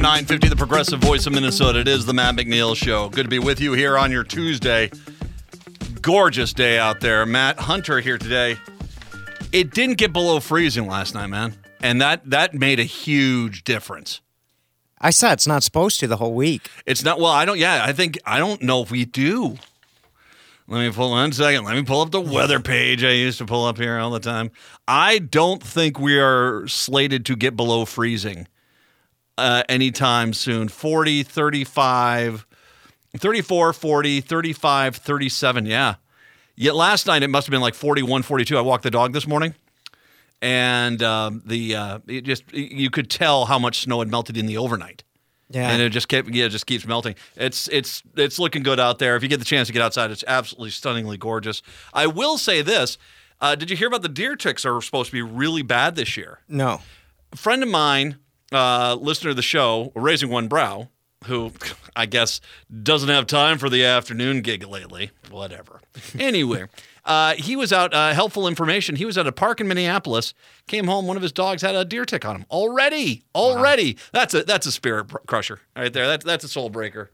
950, the progressive voice of Minnesota. It is the Matt McNeil Show. Good to be with you here on your Tuesday. Gorgeous day out there. Matt Hunter here today. It didn't get below freezing last night, man. And that made a huge difference. I saw it's not supposed to the whole week. It's not, well, I don't know if we do. Let me pull up the weather page I used to pull up here all the time. I don't think we are slated to get below freezing anytime soon. 40, 35, 34, 40, 35, 37, yeah. Yet last night it must have been like 41, 42. I walked the dog this morning, and you could tell how much snow had melted in the overnight. Yeah. And it just keeps melting. It's looking good out there. If you get the chance to get outside, it's absolutely stunningly gorgeous. I will say this. Did you hear about the deer ticks are supposed to be really bad this year? No. A friend of mine, listener to the show, Raising One Brow, who I guess doesn't have time for the afternoon gig lately. Whatever. Anyway, he was out, helpful information. He was at a park in Minneapolis, came home, one of his dogs had a deer tick on him. Already. Wow. That's a spirit crusher right there. That's a soul breaker.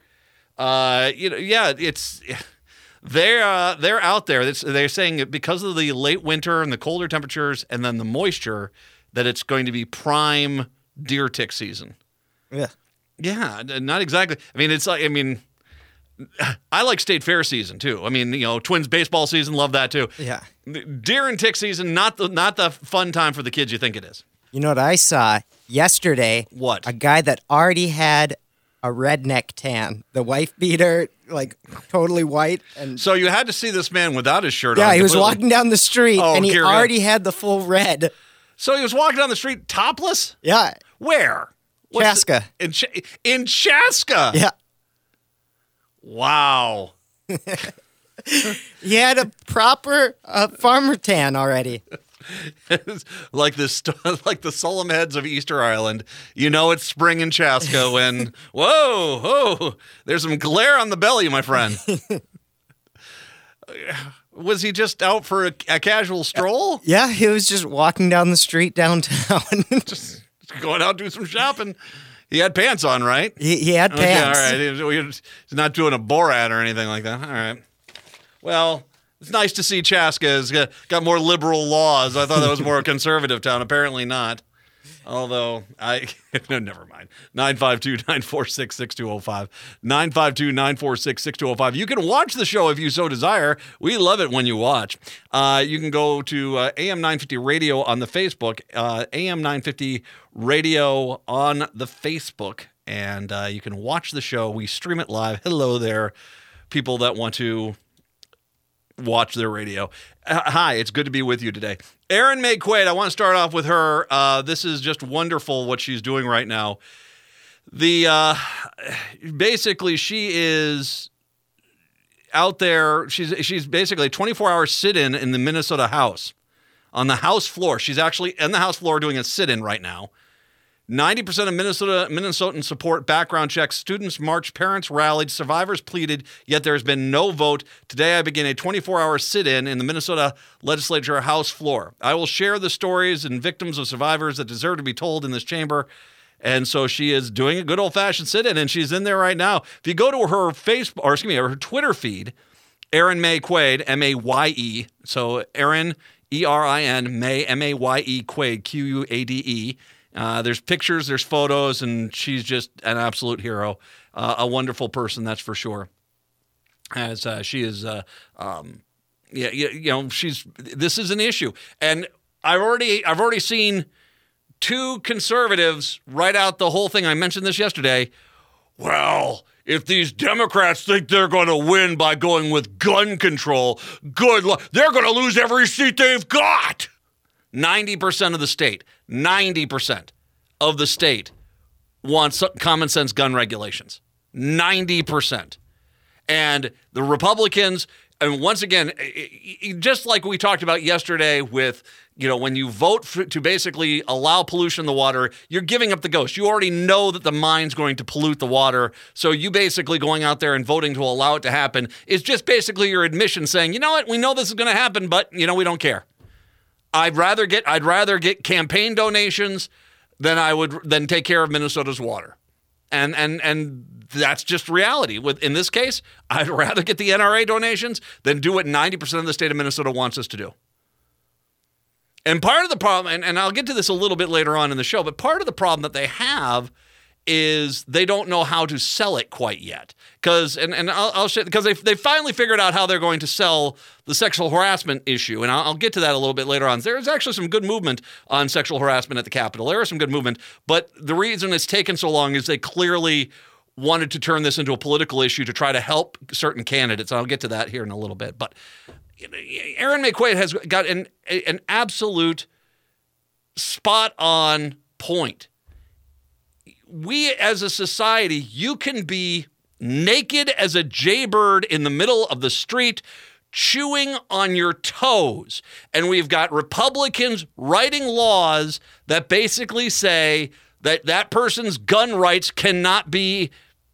It's they're out there. They're saying because of the late winter and the colder temperatures and then the moisture that it's going to be prime deer tick season. Yeah. Yeah, not exactly. I like state fair season too. Twins baseball season, love that too. Yeah. Deer and tick season, not the fun time for the kids you think it is. You know what I saw yesterday? What? A guy that already had a redneck tan. The wife beater, like totally white. And so you had to see this man without his shirt on. Yeah, he was walking down the street and he already had the full red. So he was walking down the street topless? Yeah. Where? Chaska. In Chaska? Yeah. Wow. He had a proper farmer tan already. like the solemn heads of Easter Island. You know it's spring in Chaska when, whoa, there's some glare on the belly, my friend. Was he just out for a casual stroll? Yeah, he was just walking down the street downtown. just going out, do some shopping. He had pants on, right? He had pants. All right. He's not doing a Borat or anything like that. All right. Well, it's nice to see Chaska has got more liberal laws. I thought that was more a conservative town. Apparently not. Although, never mind. 952-946-6205. 952-946-6205. You can watch the show if you so desire. We love it when you watch. You can go to AM 950 Radio on the Facebook, AM 950 Radio on the Facebook, and you can watch the show. We stream it live. Hello there, people that want to watch their radio. Hi, it's good to be with you today. Erin May Quaid, I want to start off with her. This is just wonderful what she's doing right now. Basically, she is out there. She's basically a 24-hour sit-in in the Minnesota House, on the House floor. She's actually in the House floor doing a sit-in right now. 90% of Minnesotans support background checks. Students marched, parents rallied, survivors pleaded, yet there has been no vote. Today I begin a 24-hour sit-in in the Minnesota Legislature House floor. I will share the stories and victims of survivors that deserve to be told in this chamber. And so she is doing a good old-fashioned sit-in, and she's in there right now. If you go to her her Twitter feed, Erin May Quaid, M-A-Y-E. So Erin, E-R-I-N, May, M-A-Y-E, Quaid, Q-U-A-D-E. There's pictures, there's photos, and she's just an absolute hero, a wonderful person, that's for sure. As she is, this is an issue, and I've already seen two conservatives write out the whole thing. I mentioned this yesterday. Well, if these Democrats think they're going to win by going with gun control, good luck. They're going to lose every seat they've got. 90% of the state, 90% of the state wants common sense gun regulations. 90%. And the Republicans, and once again, just like we talked about yesterday with, when you vote to basically allow pollution in the water, you're giving up the ghost. You already know that the mine's going to pollute the water. So you basically going out there and voting to allow it to happen is just basically your admission saying, you know what, we know this is going to happen, but, we don't care. I'd rather get campaign donations than take care of Minnesota's water. And that's just reality. In this case, I'd rather get the NRA donations than do what 90% of the state of Minnesota wants us to do. And part of the problem, and I'll get to this a little bit later on in the show, but part of the problem that they have is they don't know how to sell it quite yet. Because they finally figured out how they're going to sell the sexual harassment issue, and I'll get to that a little bit later on. There's actually some good movement on sexual harassment at the Capitol. There is some good movement, but the reason it's taken so long is they clearly wanted to turn this into a political issue to try to help certain candidates. I'll get to that here in a little bit. But Erin Maye Quade has got an absolute spot-on point. We as a society, you can be naked as a jaybird in the middle of the street, chewing on your toes. And we've got Republicans writing laws that basically say that that person's gun rights cannot be,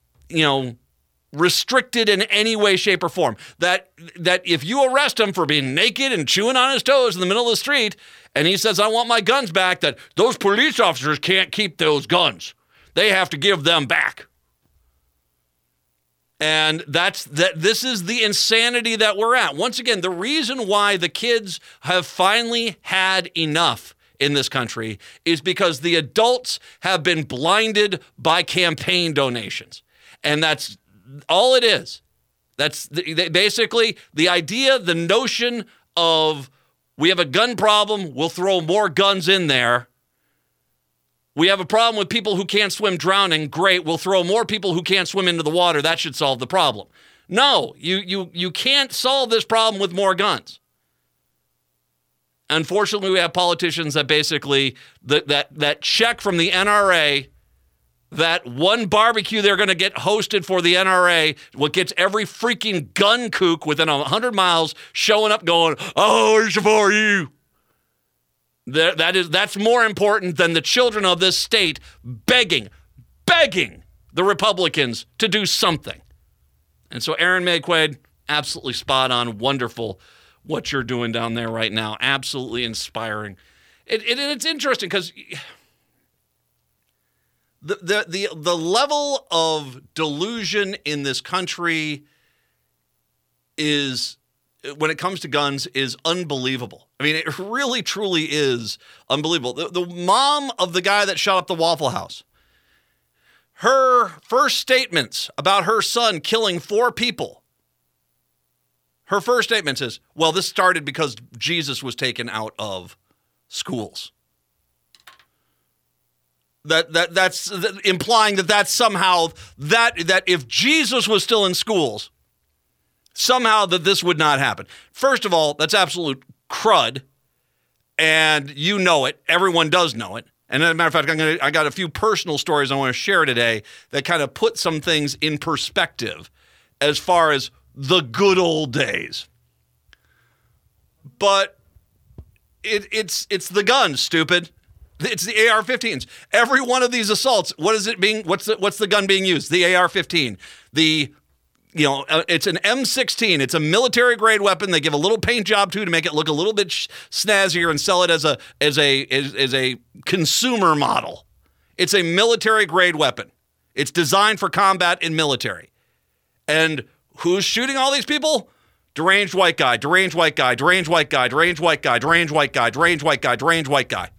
restricted in any way, shape, or form. That if you arrest him for being naked and chewing on his toes in the middle of the street, and he says, I want my guns back, that those police officers can't keep those guns. They have to give them back. And this is the insanity that we're at. Once again, the reason why the kids have finally had enough in this country is because the adults have been blinded by campaign donations. And that's all it is. That's basically the idea, the notion of we have a gun problem, we'll throw more guns in there. We have a problem with people who can't swim drowning. Great, we'll throw more people who can't swim into the water. That should solve the problem. No, you can't solve this problem with more guns. Unfortunately, we have politicians that basically, that check from the NRA, that one barbecue they're going to get hosted for the NRA, what gets every freaking gun kook within 100 miles showing up going, oh, it's for you. That's more important than the children of this state begging the Republicans to do something. And so Erin Maye Quade, absolutely spot on, wonderful what you're doing down there right now, absolutely inspiring. It's interesting because the level of delusion in this country is, when it comes to guns, is unbelievable. I mean, it really, truly is unbelievable. The mom of the guy that shot up the Waffle House, her first statements about her son killing 4 people, her first statement is, well, this started because Jesus was taken out of schools. That's implying that somehow, that if Jesus was still in schools, somehow that this would not happen. First of all, that's absolute crud, and you know it. Everyone does know it. And as a matter of fact, I got a few personal stories I want to share today that kind of put some things in perspective as far as the good old days. But it's the guns, stupid. It's the AR-15s. Every one of these assaults, what's the gun being used? The AR-15. It's an M16. It's a military grade weapon. They give a little paint job to make it look a little bit snazzier and sell it as a consumer model. It's a military grade weapon. It's designed for combat in military. And who's shooting all these people? Deranged white guy, deranged white guy, deranged white guy, deranged white guy, deranged white guy, deranged white guy, deranged white guy.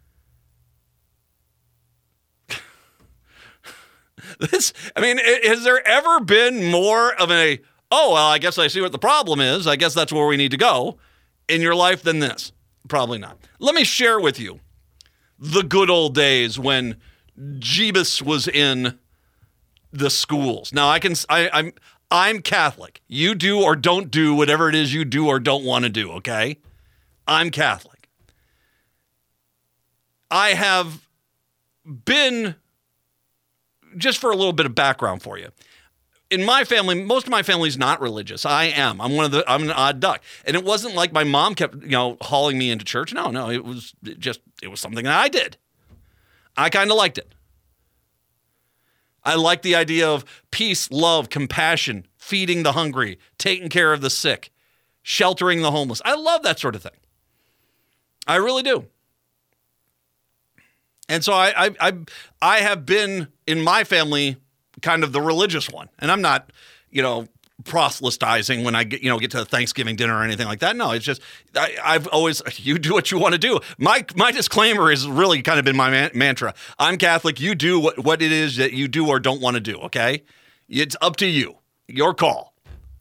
Has there ever been more of I guess I see what the problem is. I guess that's where we need to go in your life than this? Probably not. Let me share with you the good old days when Jeebus was in the schools. Now, I'm Catholic. You do or don't do whatever it is you do or don't want to do, okay? I'm Catholic. I have been, just for a little bit of background for you, in my family, most of my family's not religious. I am. I'm an odd duck. And it wasn't like my mom kept, hauling me into church. No, it was something that I did. I kind of liked it. I liked the idea of peace, love, compassion, feeding the hungry, taking care of the sick, sheltering the homeless. I love that sort of thing. I really do. And so I have been in my family kind of the religious one, and I'm not, proselytizing when I get to Thanksgiving dinner or anything like that. No, it's just I've always, you do what you want to do. My disclaimer has really kind of been my mantra. I'm Catholic. You do what it is that you do or don't want to do. Okay, it's up to you. Your call.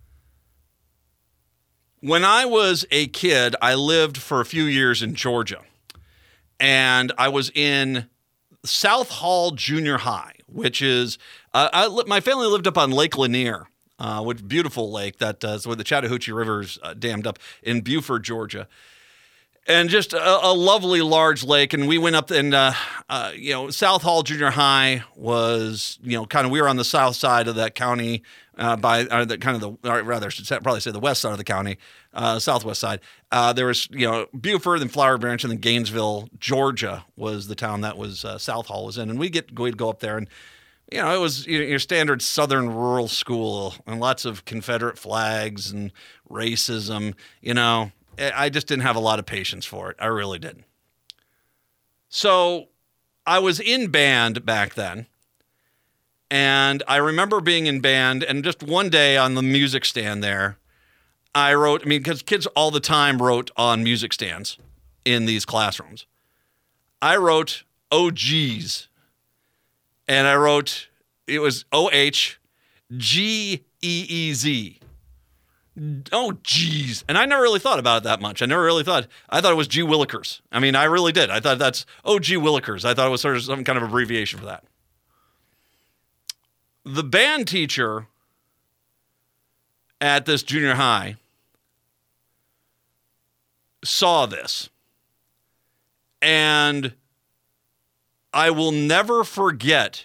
When I was a kid, I lived for a few years in Georgia, and I was in South Hall Junior High, which is my family lived up on Lake Lanier. Which beautiful lake that's where the Chattahoochee River's dammed up in Buford, Georgia. And just a lovely large lake. And we went up and, South Hall Junior High was, we were on the south side of that county probably say the west side of the county, southwest side. There was, Buford and Flower Branch, and then Gainesville, Georgia was the town that was South Hall was in. And we'd go up there, and it was your standard southern rural school and lots of Confederate flags and racism. I just didn't have a lot of patience for it. I really didn't. So I was in band back then. And I remember being in band, and just one day on the music stand there, I wrote, because kids all the time wrote on music stands in these classrooms. I wrote, "Oh, geez." And I wrote, it was OHGEEZ. Oh, geez. And I never really thought about it that much. I thought it was G Willikers. I really did. I thought that's, G Willikers. I thought it was sort of some kind of abbreviation for that. The band teacher at this junior high saw this. And I will never forget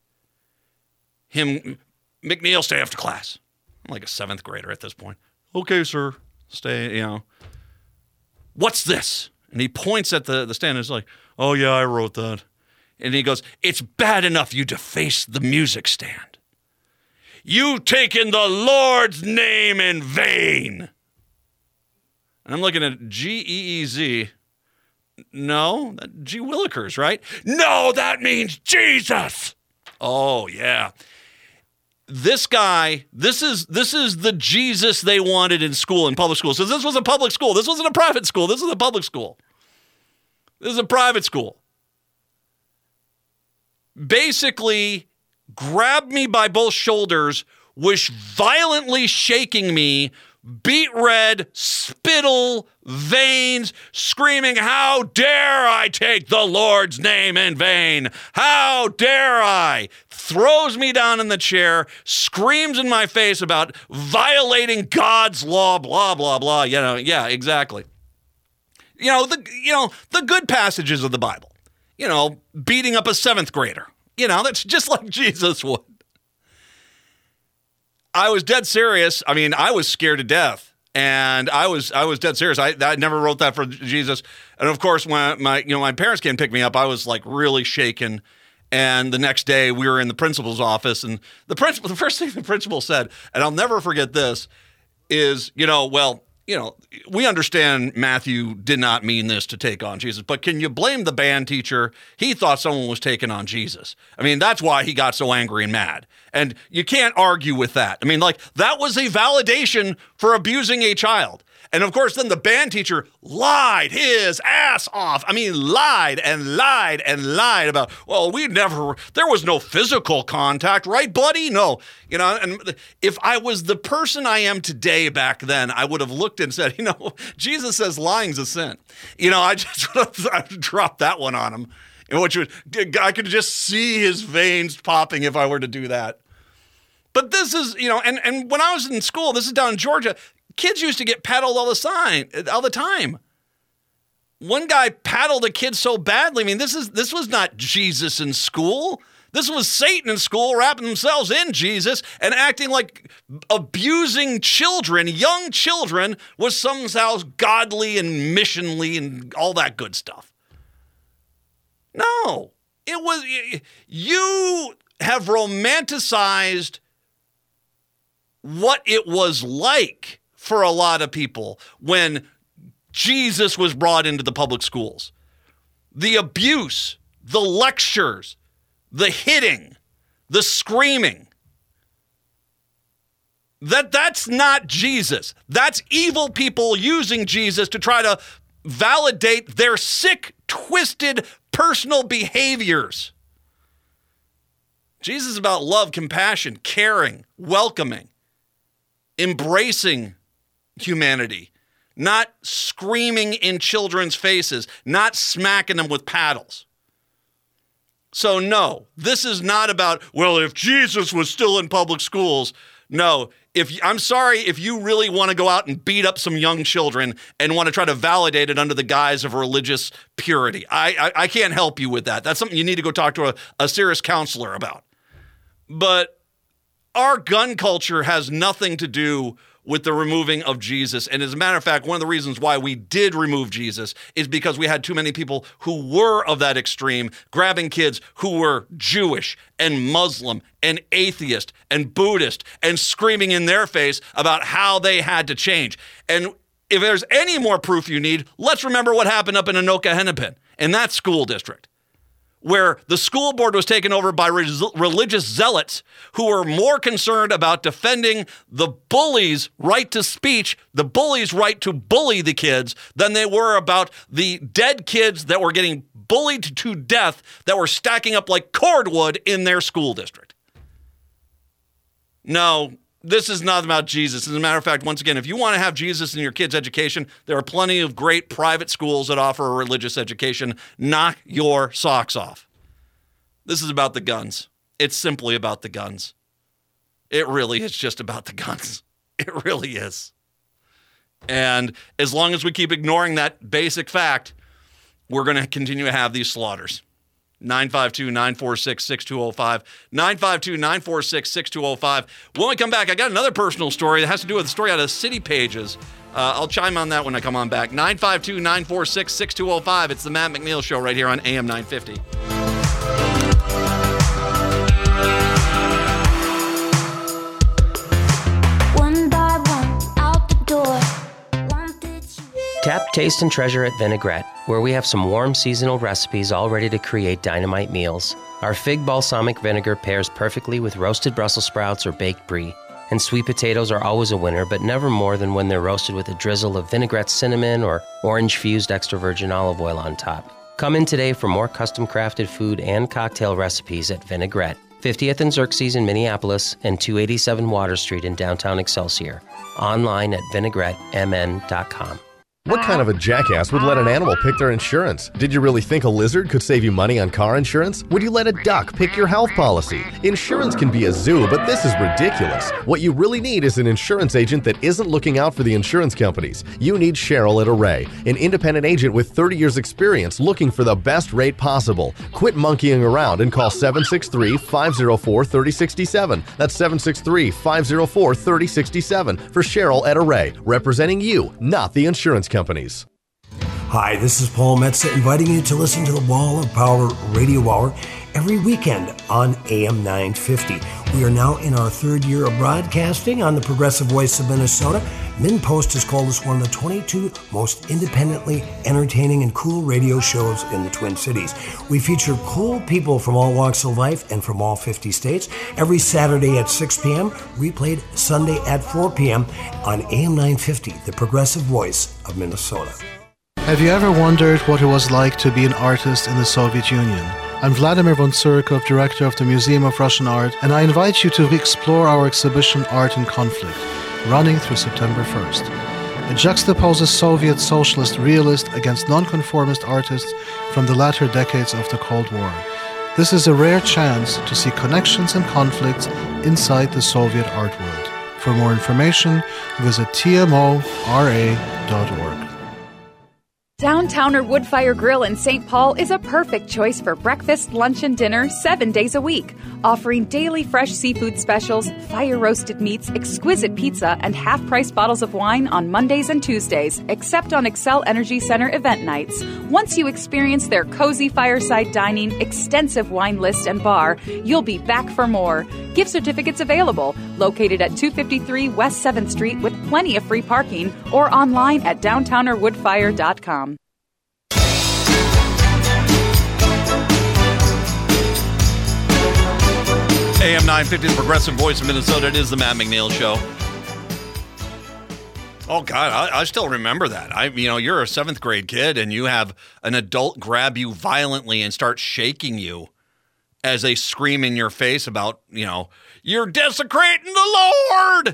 him. "McNeil, stay after class." I'm like a 7th grader at this point. "Okay, sir, stay, What's this?" And he points at the stand and is like, "Oh, yeah, I wrote that." And he goes, "It's bad enough you defaced the music stand. You've taken the Lord's name in vain." And I'm looking at GEEZ. No, G Willikers, right? "No, that means Jesus." Oh, yeah. This guy, this is the Jesus they wanted in school, in public school. So this was a public school. This wasn't a private school. This was a public school. This is a private school. Basically, grabbed me by both shoulders, was violently shaking me, beet red, spittle, veins, screaming, "How dare I take the Lord's name in vain? How dare I?" Throws me down in the chair, screams in my face about violating God's law, blah, blah, blah. Yeah, exactly. The good passages of the Bible. Beating up a 7th grader. That's just like Jesus would. I was dead serious. I was scared to death, and I was dead serious. I never wrote that for Jesus. And of course, when my parents came and picked me up, I was like really shaken. And the next day, we were in the principal's office, and the first thing the principal said, and I'll never forget this, is, we understand Matthew did not mean this to take on Jesus, but can you blame the band teacher? He thought someone was taking on Jesus. That's why he got so angry and mad. And you can't argue with that. That was a validation for abusing a child. And of course, then the band teacher lied his ass off. Lied and lied and lied about, well, there was no physical contact, right, buddy? No. And if I was the person I am today back then, I would have looked and said, Jesus says lying's a sin. I just would have dropped that one on him. I could just see his veins popping if I were to do that. But this is, and when I was in school, this is down in Georgia, kids used to get paddled all the time. One guy paddled a kid so badly. This was not Jesus in school. This was Satan in school, wrapping themselves in Jesus and acting like abusing children, young children, was somehow godly and missionly and all that good stuff. No, it was, you have romanticized what it was like for a lot of people when Jesus was brought into the public schools. The abuse, the lectures, the hitting, the screaming. That's not Jesus. That's evil people using Jesus to try to validate their sick, twisted, personal behaviors. Jesus is about love, compassion, caring, welcoming, embracing humanity, not screaming in children's faces, not smacking them with paddles. So no, this is not about, well, if Jesus was still in public schools. No, I'm sorry if you really want to go out and beat up some young children and want to try to validate it under the guise of religious purity. I can't help you with that. That's something you need to go talk to a serious counselor about. But our gun culture has nothing to do with the removing of Jesus. And as a matter of fact, one of the reasons why we did remove Jesus is because we had too many people who were of that extreme, grabbing kids who were Jewish and Muslim and atheist and Buddhist and screaming in their face about how they had to change. And if there's any more proof you need, let's remember what happened up in Anoka Hennepin in that school district, where the school board was taken over by religious zealots who were more concerned about defending the bully's right to speech, the bully's right to bully the kids, than they were about the dead kids that were getting bullied to death that were stacking up like cordwood in their school district. No, this is not about Jesus. As a matter of fact, once again, if you want to have Jesus in your kids' education, there are plenty of great private schools that offer a religious education. Knock your socks off. This is about the guns. It's simply about the guns. It really is just about the guns. It really is. And as long as we keep ignoring that basic fact, we're going to continue to have these slaughters. 952-946-6205. 952-946-6205. When we come back, I got another personal story that has to do with the story out of City Pages. I'll chime on that when I come on back. 952-946-6205. It's the Matt McNeil Show right here on AM 950. One by one, out the door. Tap, taste, and treasure at Vinaigrette, where we have some warm seasonal recipes all ready to create dynamite meals. Our fig balsamic vinegar pairs perfectly with roasted Brussels sprouts or baked brie. And sweet potatoes are always a winner, but never more than when they're roasted with a drizzle of vinaigrette cinnamon or orange-fused extra virgin olive oil on top. Come in today for more custom-crafted food and cocktail recipes at Vinaigrette, 50th and Xerxes in Minneapolis and 287 Water Street in downtown Excelsior. Online at vinaigrettemn.com. What kind of a jackass would let an animal pick their insurance? Did you really think a lizard could save you money on car insurance? Would you let a duck pick your health policy? Insurance can be a zoo, but this is ridiculous. What you really need is an insurance agent that isn't looking out for the insurance companies. You need Cheryl at Array, an independent agent with 30 years experience looking for the best rate possible. Quit monkeying around and call 763-504-3067. That's 763-504-3067 for Cheryl at Array, representing you, not the insurance companies. Hi, this is Paul Metza inviting you to listen to the Wall of Power Radio Hour every weekend on AM 950. We are now in our third year of broadcasting on the Progressive Voice of Minnesota. MinnPost has called us one of the 22 most independently entertaining and cool radio shows in the Twin Cities. We feature cool people from all walks of life and from all 50 states every Saturday at 6 p.m., replayed Sunday at 4 p.m. on AM 950, the Progressive Voice of Minnesota. Have you ever wondered what it was like to be an artist in the Soviet Union? I'm Vladimir von Surikov, director of the Museum of Russian Art, and I invite you to explore our exhibition Art in Conflict, running through September 1st. It juxtaposes Soviet socialist realist against nonconformist artists from the latter decades of the Cold War. This is a rare chance to see connections and conflicts inside the Soviet art world. For more information, visit tmora.org. Downtowner Woodfire Grill in St. Paul is a perfect choice for breakfast, lunch, and dinner 7 days a week, offering daily fresh seafood specials, fire-roasted meats, exquisite pizza, and half-price bottles of wine on Mondays and Tuesdays, except on Xcel Energy Center event nights. Once you experience their cozy fireside dining, extensive wine list, and bar, you'll be back for more. Gift certificates available, located at 253 West 7th Street with plenty of free parking, or online at downtownerwoodfire.com. AM 950, the progressive voice of Minnesota. It is the Matt McNeil Show. Oh, God, I still remember that. You're a 7th grade kid, and you have an adult grab you violently and start shaking you as they scream in your face about, you're desecrating the Lord.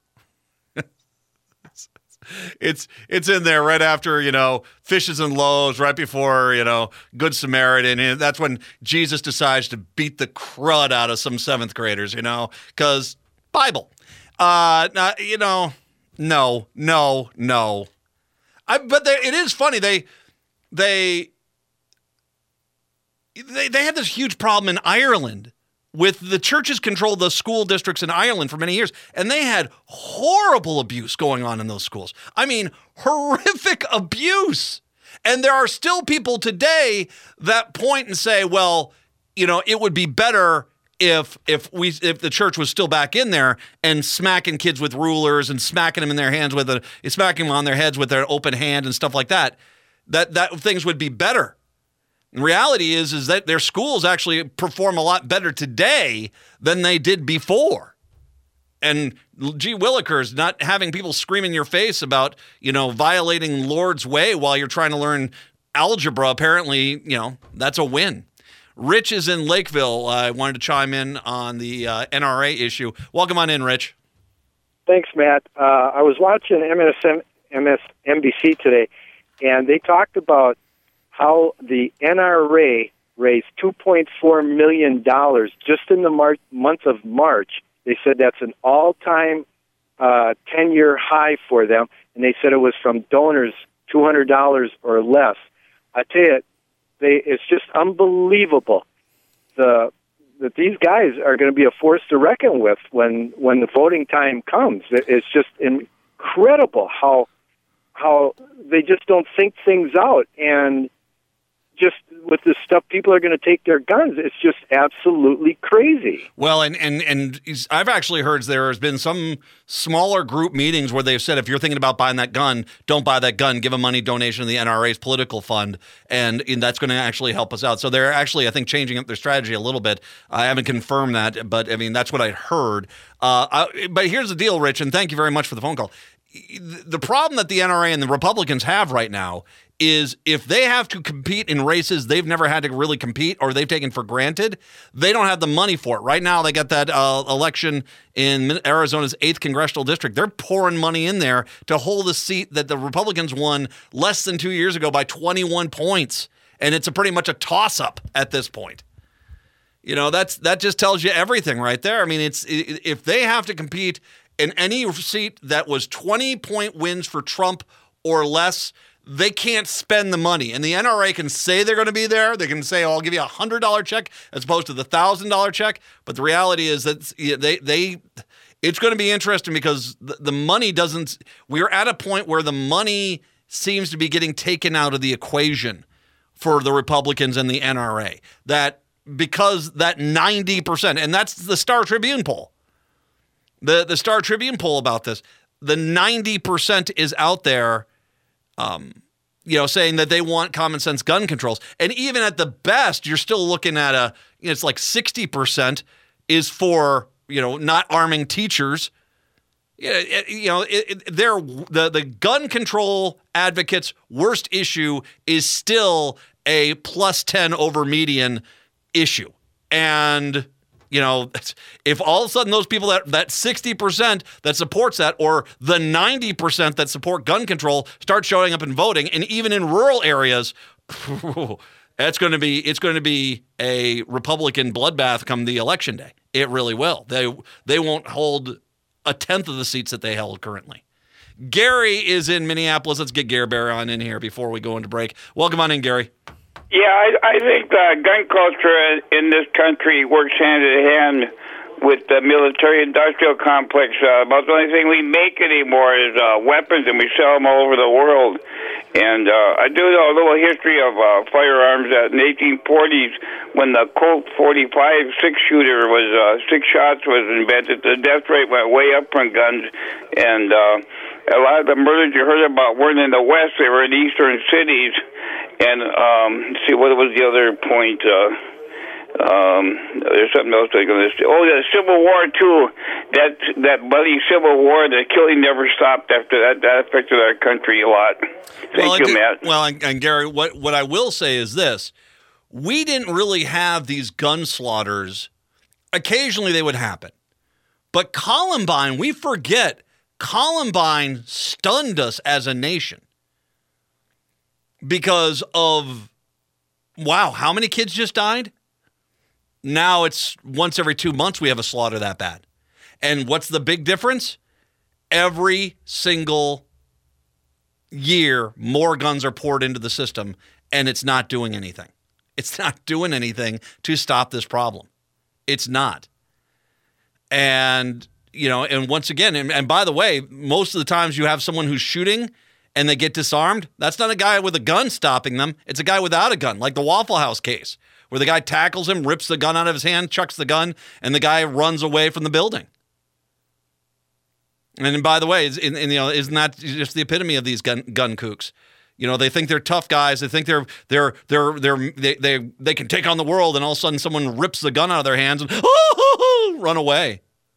It's in there right after, fishes and loaves, right before, Good Samaritan. And that's when Jesus decides to beat the crud out of some 7th graders, because Bible. No. But it is funny. They had this huge problem in Ireland with the churches controlled the school districts in Ireland for many years, and they had horrible abuse going on in those schools. I mean, horrific abuse. And there are still people today that point and say, well, it would be better if the church was still back in there and smacking kids with rulers and smacking them in their hands smacking them on their heads with their open hand and stuff like that, that things would be better. The reality is that their schools actually perform a lot better today than they did before. And gee willikers, not having people scream in your face about, violating Lord's way while you're trying to learn algebra, apparently, that's a win. Rich is in Lakeville. I wanted to chime in on the NRA issue. Welcome on in, Rich. Thanks, Matt. I was watching MSNBC today, and they talked about how the NRA raised $2.4 million just in the month of March. They said that's an all-time 10-year high for them, and they said it was from donors, $200 or less. I tell you, it's just unbelievable that these guys are going to be a force to reckon with when the voting time comes. It's just incredible how they just don't think things out, and just with this stuff, people are going to take their guns. It's just absolutely crazy. Well, and I've actually heard there has been some smaller group meetings where they've said, if you're thinking about buying that gun, don't buy that gun. Give a money donation to the NRA's political fund, and that's going to actually help us out. So they're actually, I think, changing up their strategy a little bit. I haven't confirmed that, but that's what I heard. But here's the deal, Rich, and thank you very much for the phone call. The problem that the NRA and the Republicans have right now is if they have to compete in races they've never had to really compete or they've taken for granted, they don't have the money for it. Right now, they got that election in Arizona's 8th congressional district. They're pouring money in there to hold a seat that the Republicans won less than 2 years ago by 21 points. And it's pretty much a toss-up at this point. That just tells you everything right there. I mean, if they have to compete in any seat that was 20-point wins for Trump or less, they can't spend the money. And the NRA can say they're going to be there. They can say, I'll give you a $100 check as opposed to the $1,000 check. But the reality is that it's going to be interesting because the money doesn't – we're at a point where the money seems to be getting taken out of the equation for the Republicans and the NRA. Because that 90% – and that's the Star Tribune poll. The Star Tribune poll about this, the 90% is out there saying that they want common sense gun controls. And even at the best, you're still looking at it's like 60% is for, not arming teachers. The gun control advocates' worst issue is still a +10 over median issue. And if all of a sudden those people that 60% that supports that, or the 90% that support gun control, start showing up and voting, and even in rural areas, it's going to be a Republican bloodbath come the election day. It really will. They won't hold a tenth of the seats that they held currently. Gary is in Minneapolis. Let's get Gary Barry on in here before we go into break. Welcome on in, Gary. Yeah, I think gun culture in this country works hand in hand with the military-industrial complex. About the only thing we make anymore is weapons, and we sell them all over the world. And I do know a little history of firearms. In the 1840s, when the Colt 45 six-shooter was 6 shots was invented, the death rate went way up on guns. And a lot of the murders you heard about weren't in the West; they were in eastern cities. And see, what was the other point? There's something else I'm going to say. Oh, the Civil War too. That bloody Civil War, the killing never stopped after that. That affected our country a lot. Thank you, Matt. Well, and Gary, what I will say is this: we didn't really have these gun slaughters. Occasionally, they would happen, but Columbine, we forget. Columbine stunned us as a nation because of, wow, how many kids just died? Now it's once every 2 months we have a slaughter that bad. And what's the big difference? Every single year, more guns are poured into the system, and it's not doing anything. It's not doing anything to stop this problem. It's not. And and once again, and by the way, most of the times you have someone who's shooting and they get disarmed. That's not a guy with a gun stopping them. It's a guy without a gun, like the Waffle House case, where the guy tackles him, rips the gun out of his hand, chucks the gun, and the guy runs away from the building. And by the way, isn't that just the epitome of these gun kooks? They think they're tough guys. They think they can take on the world, and all of a sudden someone rips the gun out of their hands and run away.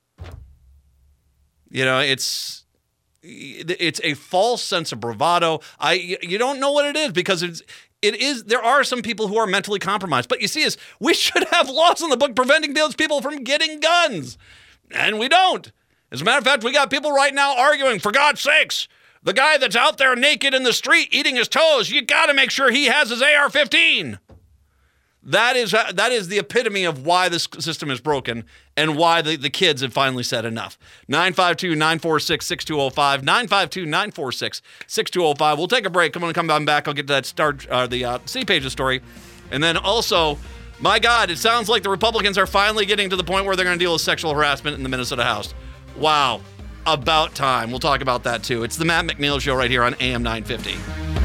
It's a false sense of bravado. You don't know what it is because it is. There are some people who are mentally compromised, but you see, we should have laws in the book preventing those people from getting guns, and we don't. As a matter of fact, we got people right now arguing, for God's sakes, the guy that's out there naked in the street eating his toes, you got to make sure he has his AR-15. That is the epitome of why this system is broken and why the kids have finally said enough. 952-946-6205, 952-946-6205. We'll take a break. I'm going to come back. I'll get to that the C-Pages story. And then also, my God, it sounds like the Republicans are finally getting to the point where they're going to deal with sexual harassment in the Minnesota House. Wow. About time. We'll talk about that, too. It's the Matt McNeil Show right here on AM 950.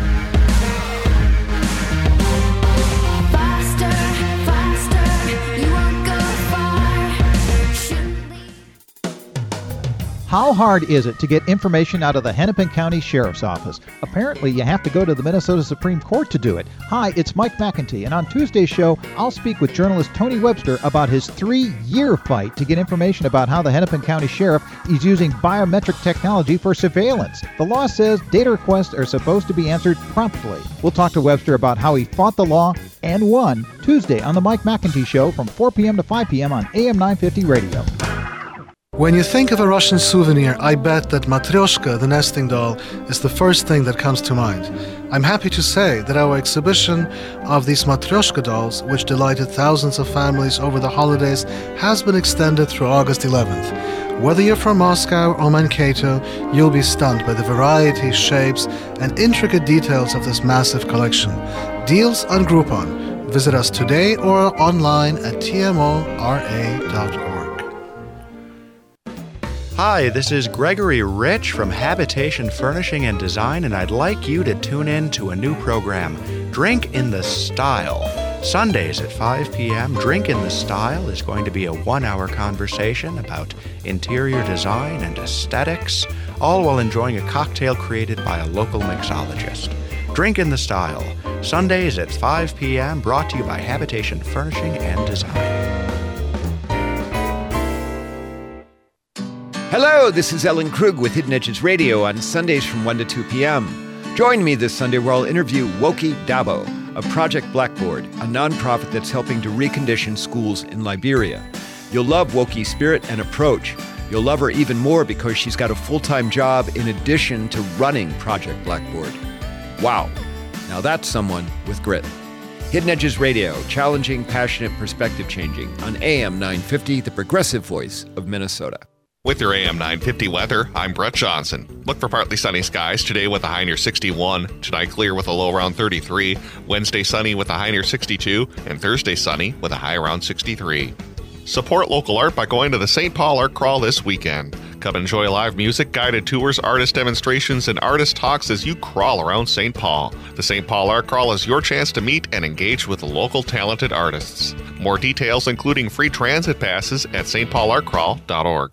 How hard is it to get information out of the Hennepin County Sheriff's Office? Apparently, you have to go to the Minnesota Supreme Court to do it. Hi, it's Mike McEntee, and on Tuesday's show, I'll speak with journalist Tony Webster about his 3-year fight to get information about how the Hennepin County Sheriff is using biometric technology for surveillance. The law says data requests are supposed to be answered promptly. We'll talk to Webster about how he fought the law and won Tuesday on the Mike McEntee Show from 4 p.m. to 5 p.m. on AM 950 Radio. When you think of a Russian souvenir, I bet that Matryoshka, the nesting doll, is the first thing that comes to mind. I'm happy to say that our exhibition of these Matryoshka dolls, which delighted thousands of families over the holidays, has been extended through August 11th. Whether you're from Moscow or Mankato, you'll be stunned by the variety, shapes, and intricate details of this massive collection. Deals on Groupon. Visit us today or online at tmora.org. Hi, this is Gregory Rich from Habitation Furnishing and Design, and I'd like you to tune in to a new program, Drink in the Style. Sundays at 5 p.m., Drink in the Style is going to be a 1-hour conversation about interior design and aesthetics, all while enjoying a cocktail created by a local mixologist. Drink in the Style, Sundays at 5 p.m., brought to you by Habitation Furnishing and Design. Hello, this is Ellen Krug with Hidden Edges Radio on Sundays from 1 to 2 p.m. Join me this Sunday where I'll interview Woki Dabo of Project Blackboard, a nonprofit that's helping to recondition schools in Liberia. You'll love Woki's spirit and approach. You'll love her even more because she's got a full-time job in addition to running Project Blackboard. Wow, now that's someone with grit. Hidden Edges Radio, challenging, passionate, perspective-changing on AM 950, the progressive voice of Minnesota. With your AM 950 weather, I'm Brett Johnson. Look for partly sunny skies today with a high near 61. Tonight clear with a low around 33. Wednesday sunny with a high near 62. And Thursday sunny with a high around 63. Support local art by going to the St. Paul Art Crawl this weekend. Come enjoy live music, guided tours, artist demonstrations, and artist talks as you crawl around St. Paul. The St. Paul Art Crawl is your chance to meet and engage with local talented artists. More details, including free transit passes, at stpaulartcrawl.org.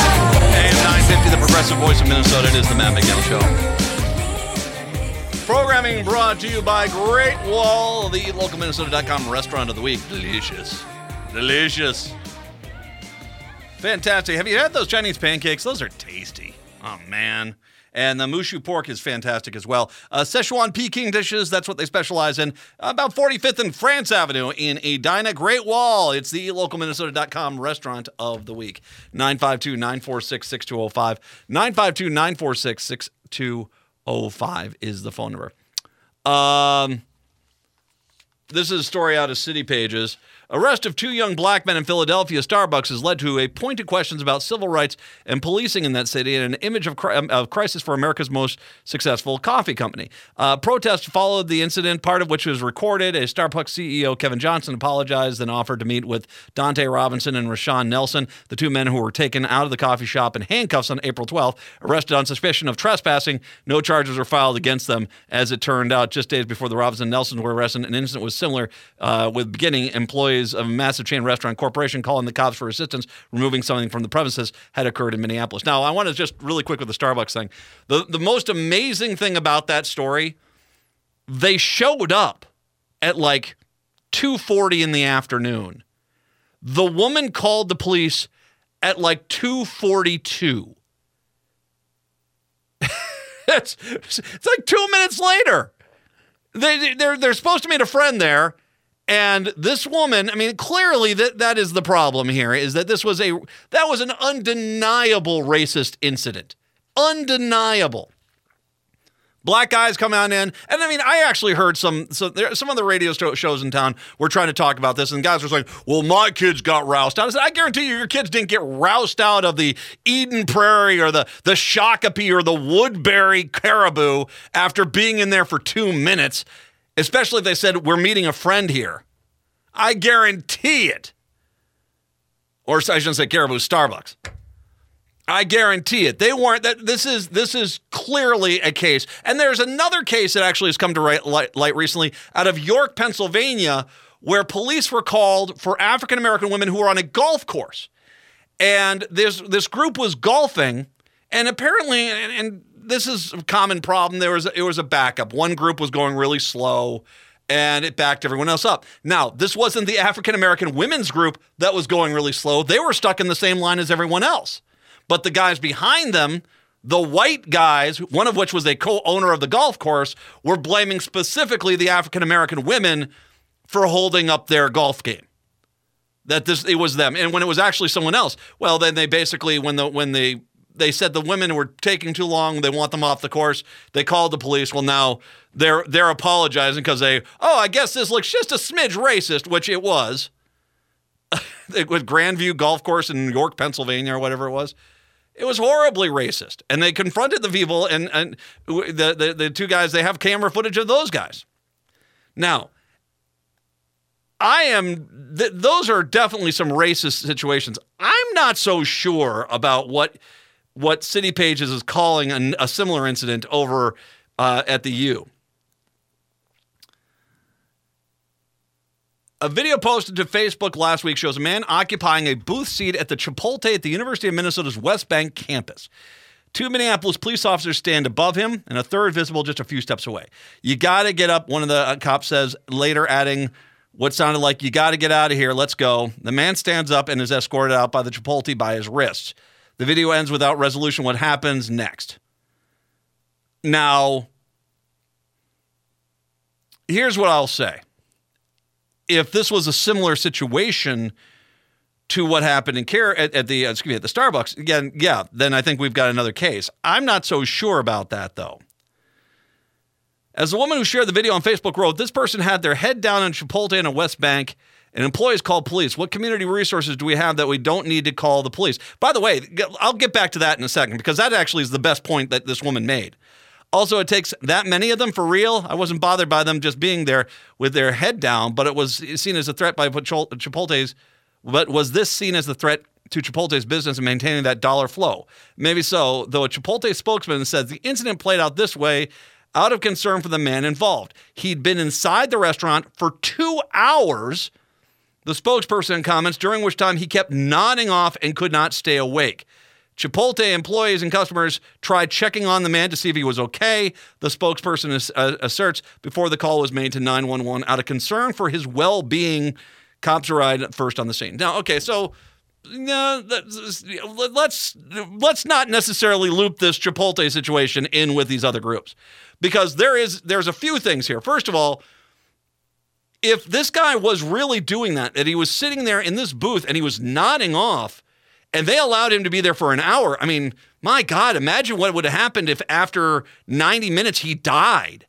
AM 950, the progressive voice of Minnesota. It is the Matt McNeil Show. Program Programming brought to you by Great Wall, the local Minnesota.com restaurant of the week. Delicious. Delicious. Fantastic. Have you had those Chinese pancakes? Those are tasty. Oh, man. And the Mushu pork is fantastic as well. Szechuan Peking dishes, that's what they specialize in. About 45th and France Avenue in Edina. Great Wall. It's the localminnesota.com restaurant of the week. 952-946-6205. 952-946-6205 is the phone number. This is a story out of City Pages. Arrest of two young black men in Philadelphia Starbucks has led to a pointed questions about civil rights and policing in that city and an image of crisis for America's most successful coffee company. Protests followed the incident, part of which was recorded. A Starbucks CEO, Kevin Johnson, apologized and offered to meet with Dante Robinson and Rashawn Nelson, the two men who were taken out of the coffee shop in handcuffs on April 12th, arrested on suspicion of trespassing. No charges were filed against them. As it turned out, just days before the Robinson and Nelson were arrested, an incident was similar with beginning employees of a massive chain restaurant corporation calling the cops for assistance, removing something from the premises, had occurred in Minneapolis. Now, I want to just really quick with the Starbucks thing. The most amazing thing about that story, they showed up at like 2:40 in the afternoon. The woman called the police at like 2:42. It's like 2 minutes later. They're supposed to meet a friend there. And this woman, I mean, clearly that is the problem here, is that that was an undeniable racist incident. Undeniable. Black guys come on in, and I mean, I actually heard some of the radio shows in town were trying to talk about this, and guys were saying, well, my kids got roused out. I said, I guarantee you your kids didn't get roused out of the Eden Prairie or the Shakopee or the Woodbury Caribou after being in there for 2 minutes. Especially if they said, we're meeting a friend here. I guarantee it. Or I shouldn't say Caribou, Starbucks. I guarantee it. They weren't. This is clearly a case. And there's another case that actually has come to light recently out of York, Pennsylvania, where police were called for African-American women who were on a golf course. And this group was golfing, and apparently, and this is a common problem. It was a backup. One group was going really slow, and it backed everyone else up. Now, this wasn't the African-American women's group that was going really slow. They were stuck in the same line as everyone else. But the guys behind them, the white guys, one of which was a co-owner of the golf course, were blaming specifically the African-American women for holding up their golf game. It was them. And when it was actually someone else, well, then they basically, when they said the women were taking too long, they want them off the course, they called the police. Well, now they're apologizing because I guess this looks just a smidge racist, which it was. With Grandview Golf Course in York, Pennsylvania, or whatever it was. It was horribly racist. And they confronted the people, and the two guys, they have camera footage of those guys. Now, those are definitely some racist situations. I'm not so sure about what City Pages is calling a similar incident over at the U. A video posted to Facebook last week shows a man occupying a booth seat at the Chipotle at the University of Minnesota's West Bank campus. Two Minneapolis police officers stand above him, and a third visible just a few steps away. You got to get up, one of the cops says, later adding what sounded like, you got to get out of here, let's go. The man stands up and is escorted out by the Chipotle by his wrists. The video ends without resolution. What happens next? Now, here's what I'll say. If this was a similar situation to what happened at the Starbucks, again, yeah, then I think we've got another case. I'm not so sure about that, though. As the woman who shared the video on Facebook wrote, this person had their head down in Chipotle in a West Bank, and employees called police. What community resources do we have that we don't need to call the police? By the way, I'll get back to that in a second, because that actually is the best point that this woman made. Also, it takes that many of them for real. I wasn't bothered by them just being there with their head down, but it was seen as a threat by Chipotle's. But was this seen as a threat to Chipotle's business and maintaining that dollar flow? Maybe so, though a Chipotle spokesman says the incident played out this way out of concern for the man involved. He'd been inside the restaurant for 2 hours, the spokesperson comments, during which time he kept nodding off and could not stay awake. Chipotle employees and customers tried checking on the man to see if he was okay, the spokesperson asserts, before the call was made to 911 out of concern for his well-being. Cops arrived first on the scene. Now, okay, so let's not necessarily loop this Chipotle situation in with these other groups, because there's a few things here. First of all, if this guy was really doing that he was sitting there in this booth and he was nodding off, and they allowed him to be there for an hour, I mean, my God, imagine what would have happened if after 90 minutes he died.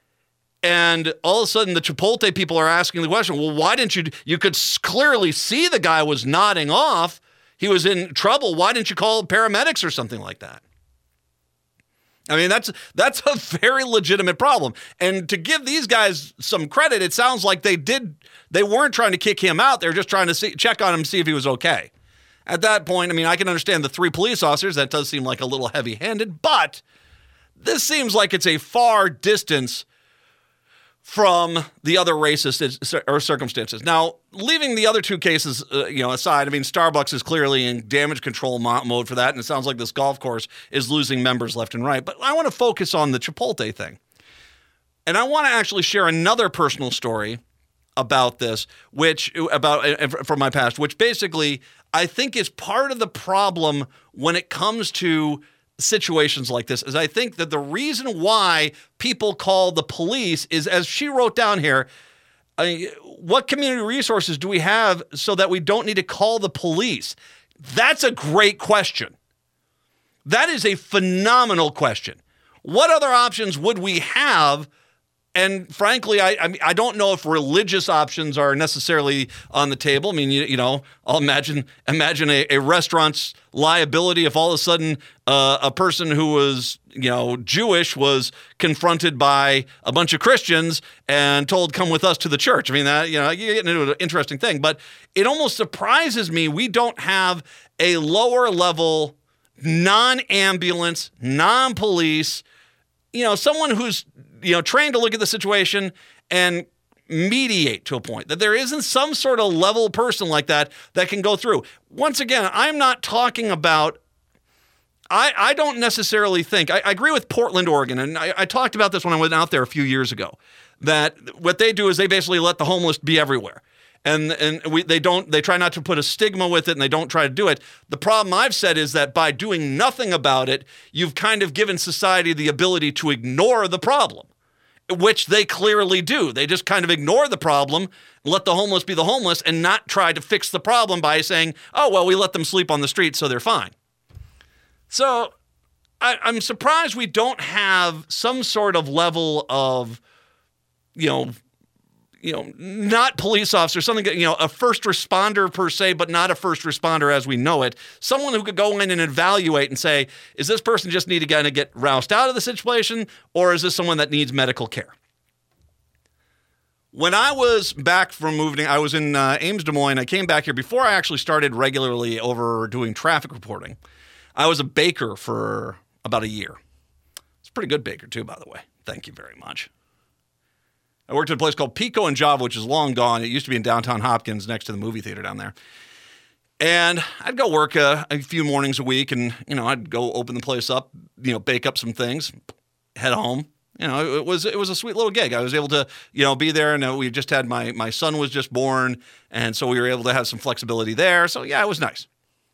And all of a sudden the Chipotle people are asking the question, well, why didn't you could clearly see the guy was nodding off. He was in trouble. Why didn't you call paramedics or something like that? I mean, that's a very legitimate problem. And to give these guys some credit, it sounds like they weren't trying to kick him out. They were just trying to check on him, see if he was okay. At that point, I mean, I can understand the 3 police officers. That does seem like a little heavy-handed, but this seems like it's a far distance from the other racist or circumstances. Now, leaving the other 2 cases, aside, I mean, Starbucks is clearly in damage control mode for that, and it sounds like this golf course is losing members left and right. But I want to focus on the Chipotle thing. And I want to actually share another personal story about this, from my past, which basically I think is part of the problem when it comes to situations like this. Is I think that the reason why people call the police is, as she wrote down here, what community resources do we have so that we don't need to call the police? That's a great question. That is a phenomenal question. What other options would we have? And frankly, I don't know if religious options are necessarily on the table. I mean, I'll imagine a restaurant's liability if all of a sudden a person who was, Jewish was confronted by a bunch of Christians and told, come with us to the church. I mean, that, you're getting into an interesting thing. But it almost surprises me we don't have a lower level, non-ambulance, non-police, someone who's trained to look at the situation and mediate to a point, that there isn't some sort of level person like that can go through. Once again, I'm not talking about, I don't necessarily think, I agree with Portland, Oregon, and I talked about this when I went out there a few years ago, that what they do is they basically let the homeless be everywhere. And they try not to put a stigma with it, and they don't try to do it. The problem I've said is that by doing nothing about it, you've kind of given society the ability to ignore the problem, which they clearly do. They just kind of ignore the problem, let the homeless be the homeless, and not try to fix the problem by saying, oh, well, we let them sleep on the street, so they're fine. So I'm surprised we don't have some sort of level of, not police officer, something, a first responder per se, but not a first responder as we know it. Someone who could go in and evaluate and say, is this person just need to kind of get roused out of the situation, or is this someone that needs medical care? When I was back from moving, I was in Ames, Des Moines. I came back here before I actually started regularly over doing traffic reporting. I was a baker for about a year. It's a pretty good baker too, by the way. Thank you very much. I worked at a place called Pico and Java, which is long gone. It used to be in downtown Hopkins next to the movie theater down there. And I'd go work a few mornings a week, and, I'd go open the place up, bake up some things, head home. It was a sweet little gig. I was able to, be there, and we just had my son was just born, and so we were able to have some flexibility there. So, yeah, it was nice.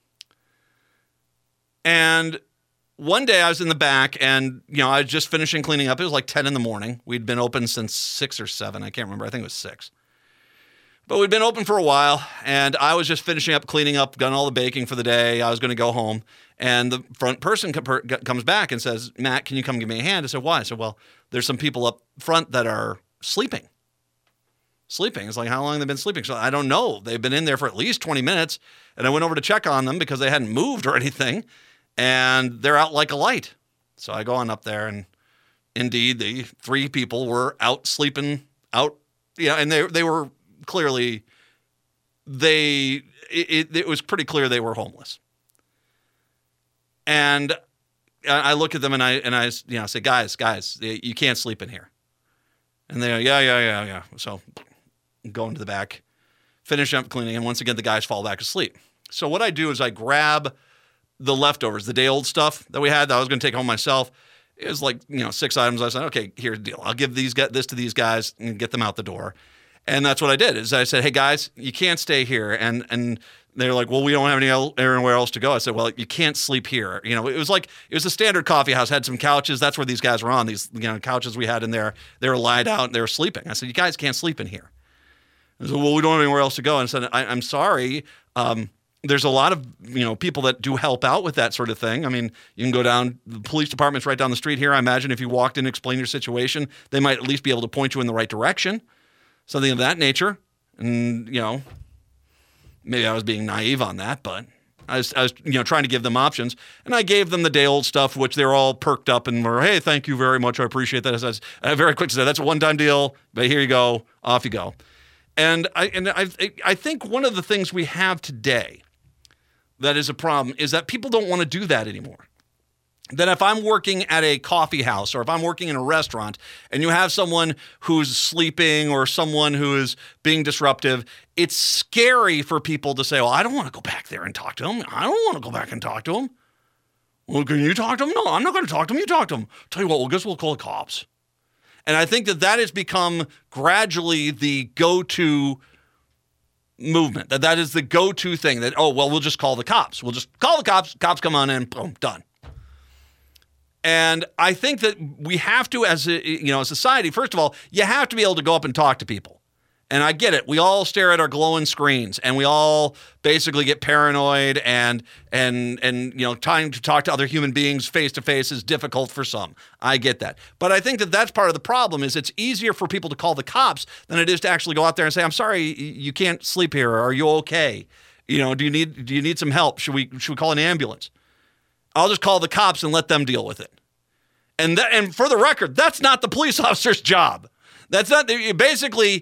And one day I was in the back, and, I was just finishing cleaning up. It was like 10 in the morning. We'd been open since 6 or 7. I can't remember. I think it was 6. But we'd been open for a while, and I was just finishing up, cleaning up, done all the baking for the day. I was going to go home, and the front person comes back and says, Matt, can you come give me a hand? I said, why? I said, well, there's some people up front that are sleeping. It's like, how long have they been sleeping? So I don't know. They've been in there for at least 20 minutes, and I went over to check on them because they hadn't moved or anything. And they're out like a light. So I go on up there, and indeed, the 3 people were out sleeping out. And they were clearly, it was pretty clear they were homeless. And I look at them and I say, guys, you can't sleep in here. And they go, yeah. So go into the back, finish up cleaning, and once again, the guys fall back asleep. So what I do is I grab the leftovers, the day old stuff that we had that I was going to take home myself. It was like, 6 items. I said, okay, here's the deal. I'll give this to these guys and get them out the door. And that's what I did. Is I said, hey guys, you can't stay here. And they're like, well, we don't have anywhere else to go. I said, well, you can't sleep here. It was a standard coffee house, had some couches. That's where these guys were on. These couches we had in there. They were lied out and they were sleeping. I said, you guys can't sleep in here. I said, well, we don't have anywhere else to go. And I said, I'm sorry. There's a lot of people that do help out with that sort of thing. I mean, you can go down, the police department's right down the street here. I imagine if you walked in and explained your situation, they might at least be able to point you in the right direction. Something of that nature. And, maybe I was being naive on that, but I was trying to give them options. And I gave them the day old stuff, which they're all perked up and were, hey, thank you very much. I appreciate that. I very quick said, that's a one-time deal, but here you go. Off you go. And I think one of the things we have today that is a problem is that people don't want to do that anymore. That if I'm working at a coffee house or if I'm working in a restaurant and you have someone who's sleeping or someone who is being disruptive, it's scary for people to say, well, I don't want to go back there and talk to him. I don't want to go back and talk to him. Well, can you talk to him? No, I'm not going to talk to him. You talk to him. Tell you what, we'll call the cops. And I think that has become gradually the go-to movement. That is the go-to thing that, we'll just call the cops. We'll just call the cops. Cops come on in. Boom, done. And I think that we have to, as a society, first of all, you have to be able to go up and talk to people. And I get it. We all stare at our glowing screens, and we all basically get paranoid, and trying to talk to other human beings face to face is difficult for some. I get that. But I think that that's part of the problem. Is it's easier for people to call the cops than it is to actually go out there and say, "I'm sorry, you can't sleep here. Are you okay? Do you need some help? Should we call an ambulance?" I'll just call the cops and let them deal with it. And for the record, that's not the police officer's job. That's not basically,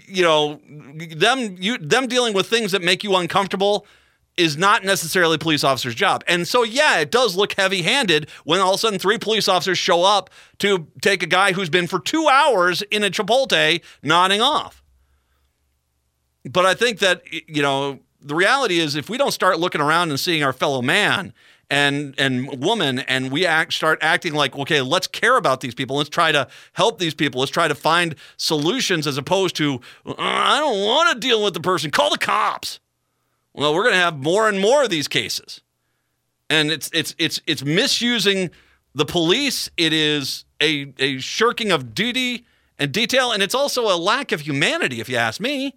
them dealing with things that make you uncomfortable is not necessarily a police officer's job. And so, yeah, it does look heavy-handed when all of a sudden 3 police officers show up to take a guy who's been for 2 hours in a Chipotle nodding off. But I think that, the reality is if we don't start looking around and seeing our fellow man and woman, and we start acting like, okay, let's care about these people. Let's try to help these people. Let's try to find solutions as opposed to, I don't want to deal with the person. Call the cops. Well, we're going to have more and more of these cases. And it's misusing the police. It is a shirking of duty and detail, and it's also a lack of humanity, if you ask me.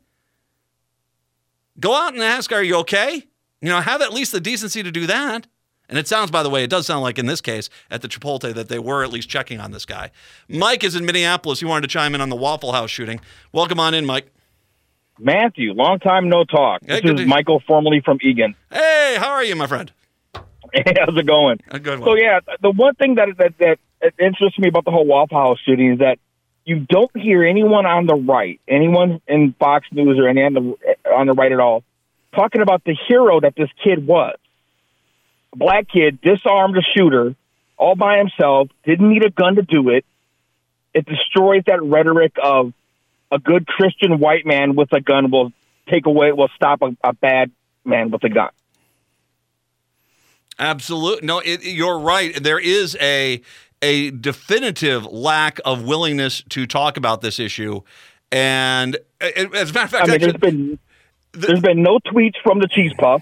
Go out and ask, are you okay? Have at least the decency to do that. And it sounds, by the way, it does sound like in this case at the Chipotle that they were at least checking on this guy. Mike is in Minneapolis. He wanted to chime in on the Waffle House shooting. Welcome on in, Mike. Matthew, long time no talk. Hey, this is Michael, formerly from Egan. Hey, how are you, my friend? Hey, how's it going? Good. So, yeah, the one thing that interests me about the whole Waffle House shooting is that you don't hear anyone on the right, anyone in Fox News or any on the right at all, talking about the hero that this kid was. A black kid disarmed a shooter all by himself, didn't need a gun to do it. It destroys that rhetoric of a good Christian white man with a gun will stop a bad man with a gun. Absolutely. No, you're right. There is a definitive lack of willingness to talk about this issue. And as a matter of fact, there's been no tweets from the Cheese Puff.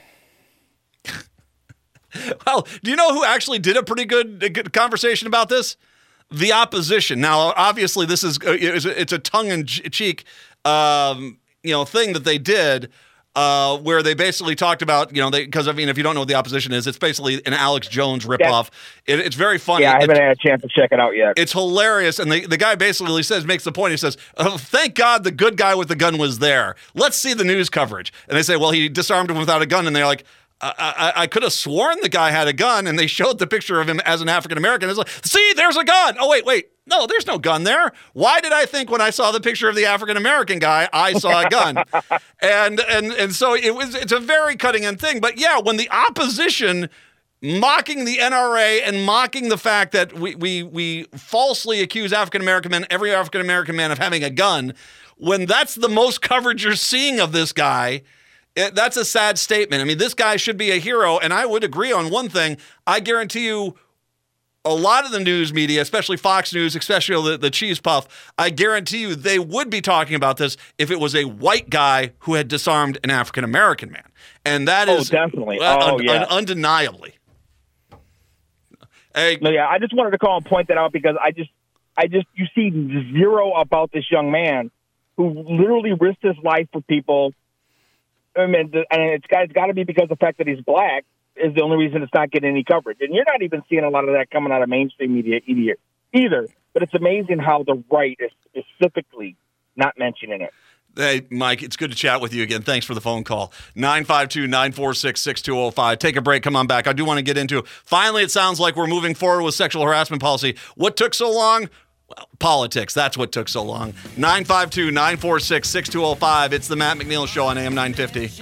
Well, do you know who actually did a pretty good conversation about this? The opposition. Now, obviously, this it's a tongue-in-cheek, thing that they did, where they basically talked about, because if you don't know what the opposition is, it's basically an Alex Jones ripoff. It's very funny. Yeah, I haven't had a chance to check it out yet. It's hilarious, and the guy basically makes the point. He says, "Oh, thank God the good guy with the gun was there. Let's see the news coverage." And they say, "Well, he disarmed him without a gun," and they're like, I could have sworn the guy had a gun, and they showed the picture of him as an African-American. It's like, see, there's a gun. Oh, wait. No, there's no gun there. Why did I think when I saw the picture of the African-American guy, I saw a gun? and so it's a very cutting-end thing. But yeah, when the opposition mocking the NRA and mocking the fact that we falsely accuse African-American men, every African-American man, of having a gun, when that's the most coverage you're seeing of this guy, That's a sad statement. I mean, this guy should be a hero, and I would agree on one thing. I guarantee you a lot of the news media, especially Fox News, especially the cheese puff, I guarantee you they would be talking about this if it was a white guy who had disarmed an African-American man. And that is definitely. Undeniably. Hey. No, yeah, I just wanted to call and point that out because you see zero about this young man who literally risked his life for people. I mean, and it's got to be because the fact that he's black is the only reason it's not getting any coverage. And you're not even seeing a lot of that coming out of mainstream media either. But it's amazing how the right is specifically not mentioning it. Hey, Mike, it's good to chat with you again. Thanks for the phone call. 952-946-6205. Take a break. Come on back. I do want to get into, finally, it sounds like we're moving forward with sexual harassment policy. What took so long? Well, politics. That's what took so long. 952-946-6205. It's the Matt McNeil Show on AM 950.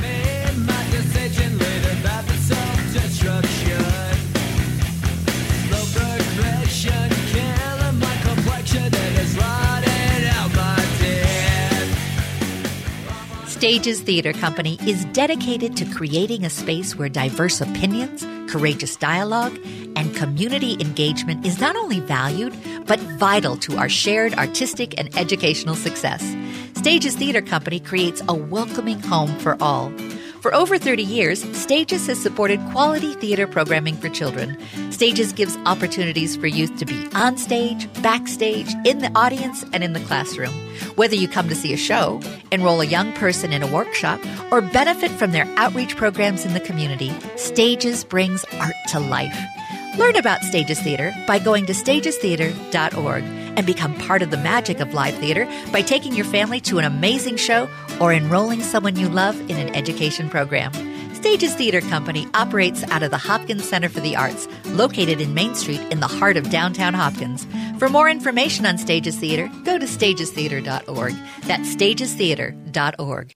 Stages Theater Company is dedicated to creating a space where diverse opinions, courageous dialogue, and community engagement is not only valued, but vital to our shared artistic and educational success. Stages Theater Company creates a welcoming home for all. For over 30 years, Stages has supported quality theater programming for children. Stages gives opportunities for youth to be on stage, backstage, in the audience, and in the classroom. Whether you come to see a show, enroll a young person in a workshop, or benefit from their outreach programs in the community, Stages brings art to life. Learn about Stages Theater by going to stagestheater.org and become part of the magic of live theater by taking your family to an amazing show or enrolling someone you love in an education program. Stages Theater Company operates out of the Hopkins Center for the Arts, located in Main Street in the heart of downtown Hopkins. For more information on Stages Theater, go to stagestheater.org. That's stagestheater.org.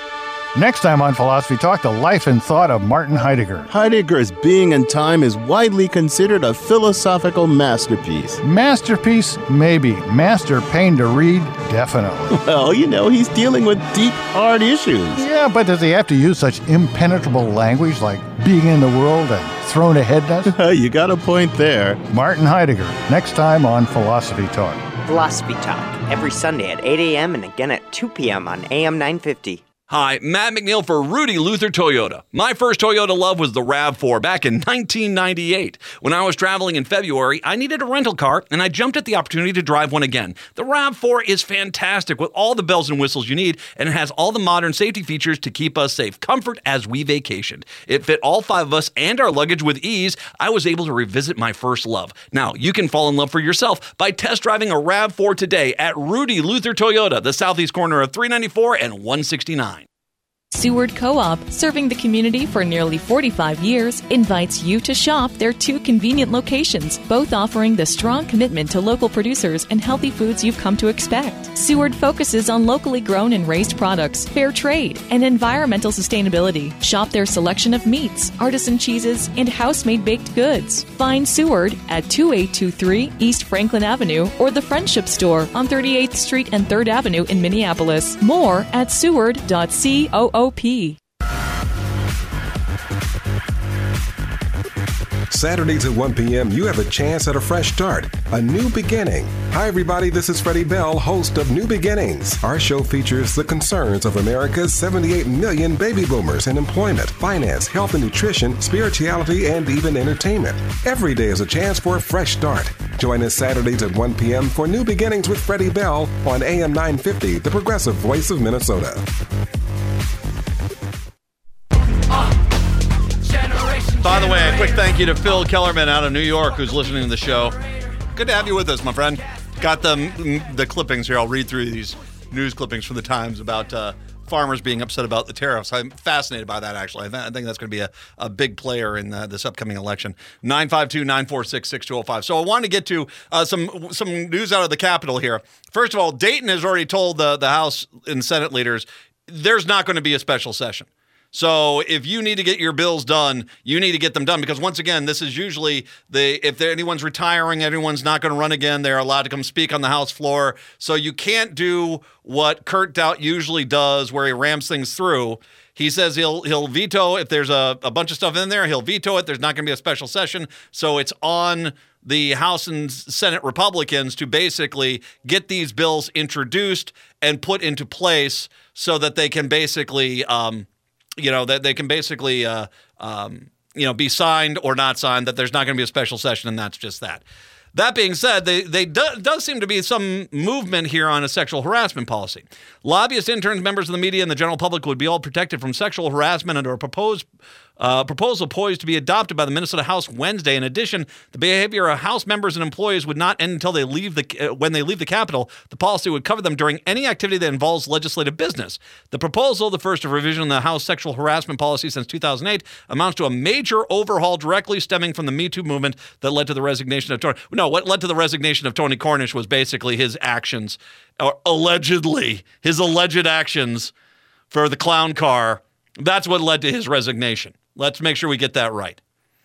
Next time on Philosophy Talk, the life and thought of Martin Heidegger. Heidegger's Being and Time is widely considered a philosophical masterpiece. Masterpiece? Maybe. Master pain to read? Definitely. Well, he's dealing with deep, hard issues. Yeah, but does he have to use such impenetrable language like being in the world and thrown aheadness? You got a point there. Martin Heidegger, next time on Philosophy Talk. Philosophy Talk, every Sunday at 8 a.m. and again at 2 p.m. on AM 950. Hi, Matt McNeil for Rudy Luther Toyota. My first Toyota love was the RAV4 back in 1998. When I was traveling in February, I needed a rental car, and I jumped at the opportunity to drive one again. The RAV4 is fantastic with all the bells and whistles you need, and it has all the modern safety features to keep us safe. Comfort as we vacationed. It fit all 5 of us and our luggage with ease. I was able to revisit my first love. Now, you can fall in love for yourself by test driving a RAV4 today at Rudy Luther Toyota, the southeast corner of 394 and 169. Seward Co-op, serving the community for nearly 45 years, invites you to shop their 2 convenient locations, both offering the strong commitment to local producers and healthy foods you've come to expect. Seward focuses on locally grown and raised products, fair trade, and environmental sustainability. Shop their selection of meats, artisan cheeses, and house-made baked goods. Find Seward at 2823 East Franklin Avenue or the Friendship Store on 38th Street and 3rd Avenue in Minneapolis. More at seward.coop. Saturdays at 1 p.m., you have a chance at a fresh start, a new beginning. Hi, everybody. This is Freddie Bell, host of New Beginnings. Our show features the concerns of America's 78 million baby boomers in employment, finance, health and nutrition, spirituality, and even entertainment. Every day is a chance for a fresh start. Join us Saturdays at 1 p.m. for New Beginnings with Freddie Bell on AM 950, the progressive voice of Minnesota. By the way, a quick thank you to Phil Kellerman out of New York who's listening to the show. Good to have you with us, my friend. Got the clippings here. I'll read through these news clippings from the Times about farmers being upset about the tariffs. I'm fascinated by that, actually. I think that's going to be a big player in this upcoming election. 952-946-6205. So I want to get to some news out of the Capitol here. First of all, Dayton has already told the House and Senate leaders there's not going to be a special session. So if you need to get your bills done, you need to get them done, because once again, this is usually if anyone's retiring, anyone's not going to run again, they're allowed to come speak on the House floor. So you can't do what Kurt Doubt usually does, where he rams things through. He says he'll veto if there's a bunch of stuff in there. He'll veto it. There's not going to be a special session. So it's on the House and Senate Republicans to basically get these bills introduced and put into place so that they can basically be signed or not signed, that there's not going to be a special session, and that's just that. That being said, does seem to be some movement here on a sexual harassment policy. Lobbyists, interns, members of the media, and the general public would be all protected from sexual harassment under a proposal poised to be adopted by the Minnesota House Wednesday. In addition, the behavior of House members and employees would not end until when they leave the Capitol. The policy would cover them during any activity that involves legislative business. The proposal, the first of revision of the House sexual harassment policy since 2008, amounts to a major overhaul directly stemming from the Me Too movement that led to the resignation of what led to the resignation of Tony Cornish was basically his actions, or his alleged actions for the clown car. That's what led to his resignation. Let's make sure we get that right.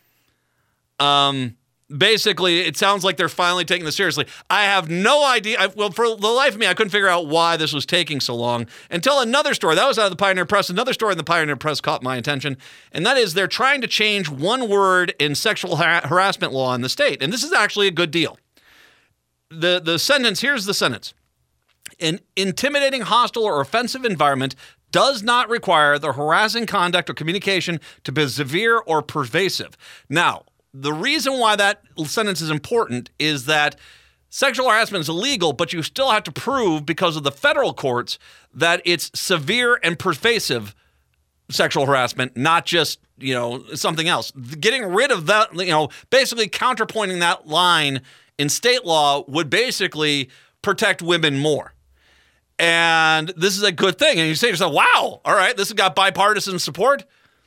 Basically, it sounds like they're finally taking this seriously. I have no idea. For the life of me, I couldn't figure out why this was taking so long until another story. That was out of the Pioneer Press. Another story in the Pioneer Press caught my attention, and that is they're trying to change one word in sexual harassment law in the state, and this is actually a good deal. The sentence, here's the sentence. An intimidating, hostile, or offensive environment does not require the harassing conduct or communication to be severe or pervasive. Now, the reason why that sentence is important is that sexual harassment is illegal, but you still have to prove, because of the federal courts, that it's severe and pervasive sexual harassment, not just, something else. Getting rid of that, basically counterpointing that line in state law would basically protect women more. And this is a good thing. And you say to yourself, wow, all right, this has got bipartisan support.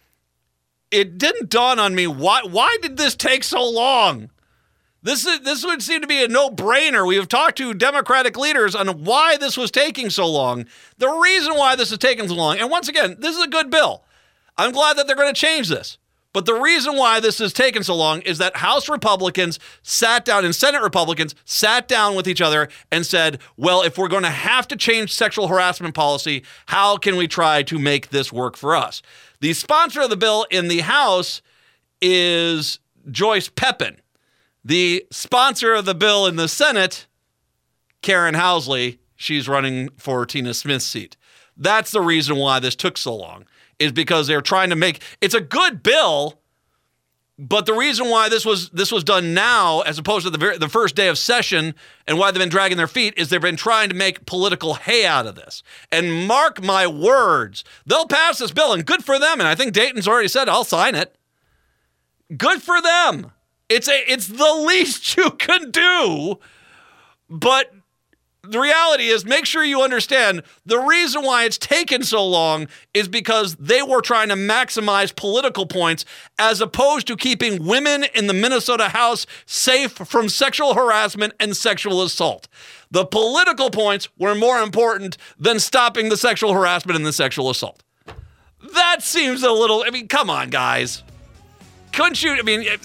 It didn't dawn on me, why did this take so long? This would seem to be a no-brainer. We have talked to Democratic leaders on why this was taking so long. The reason why this is taking so long, and once again, this is a good bill. I'm glad that they're going to change this. But the reason why this has taken so long is that House Republicans sat down and Senate Republicans sat down with each other and said, well, if we're going to have to change sexual harassment policy, how can we try to make this work for us? The sponsor of the bill in the House is Joyce Pepin. The sponsor of the bill in the Senate, Karen Housley, she's running for Tina Smith's seat. That's the reason why this took so long, is because they're trying to make it's a good bill, but the reason why this was done now as opposed to the first day of session and why they've been dragging their feet is they've been trying to make political hay out of this. And mark my words, they'll pass this bill, and good for them. And I think Dayton's already said, I'll sign it. Good for them. It's the least you can do, but the reality is, make sure you understand the reason why it's taken so long is because they were trying to maximize political points as opposed to keeping women in the Minnesota House safe from sexual harassment and sexual assault. The political points were more important than stopping the sexual harassment and the sexual assault. That seems a little, come on, guys. Couldn't you,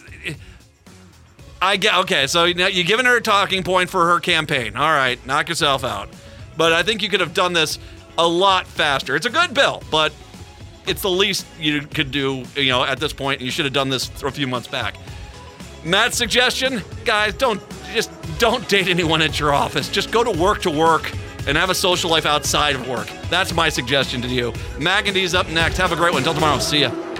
okay, so you're giving her a talking point for her campaign. All right, knock yourself out. But I think you could have done this a lot faster. It's a good bill, but it's the least you could do, at this point. You should have done this a few months back. Matt's suggestion, guys, don't date anyone at your office. Just go to work and have a social life outside of work. That's my suggestion to you. Mac and D's up next. Have a great one. Until tomorrow. See ya.